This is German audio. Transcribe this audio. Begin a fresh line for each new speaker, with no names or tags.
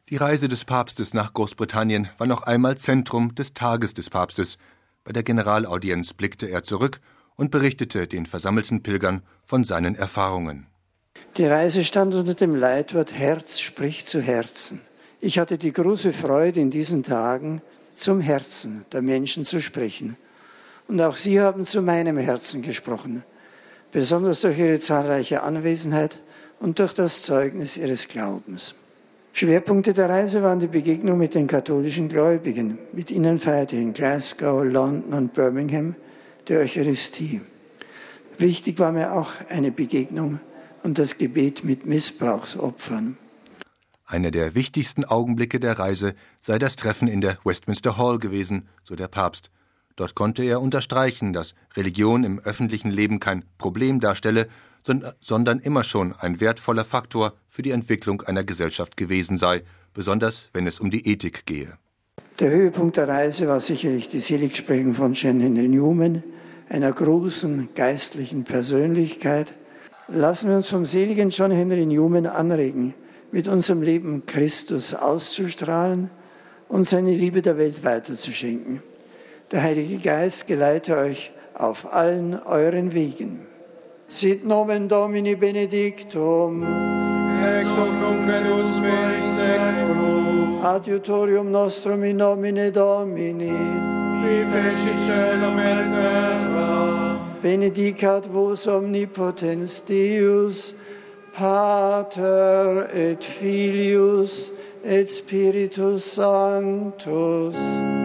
Die Reise des Papstes nach Großbritannien war noch einmal Zentrum des Tages des Papstes. Bei der Generalaudienz blickte er zurück und berichtete den versammelten Pilgern von seinen Erfahrungen.
Die Reise stand unter dem Leitwort Herz spricht zu Herzen. Ich hatte die große Freude, in diesen Tagen zum Herzen der Menschen zu sprechen. Und auch sie haben zu meinem Herzen gesprochen, besonders durch ihre zahlreiche Anwesenheit und durch das Zeugnis ihres Glaubens. Schwerpunkte der Reise waren die Begegnung mit den katholischen Gläubigen. Mit ihnen feierte ich in Glasgow, London und Birmingham die Eucharistie. Wichtig war mir auch eine Begegnung und das Gebet mit Missbrauchsopfern.
Einer der wichtigsten Augenblicke der Reise sei das Treffen in der Westminster Hall gewesen, so der Papst. Dort konnte er unterstreichen, dass Religion im öffentlichen Leben kein Problem darstelle, sondern immer schon ein wertvoller Faktor für die Entwicklung einer Gesellschaft gewesen sei, besonders wenn es um die Ethik gehe.
Der Höhepunkt der Reise war sicherlich die Seligsprechung von John Henry Newman, einer großen geistlichen Persönlichkeit. Lassen wir uns vom seligen John Henry Newman anregen, mit unserem Leben Christus auszustrahlen und seine Liebe der Welt weiterzuschenken. Der Heilige Geist geleite euch auf allen euren Wegen. Sit nomen Domini benedictum,
ex hoc nunc et usque in seculum,
adiutorium nostrum in nomine Domini,
qui fecit caelum et terra,
benedicat vos omnipotens Deus, Pater et Filius et Spiritus Sanctus.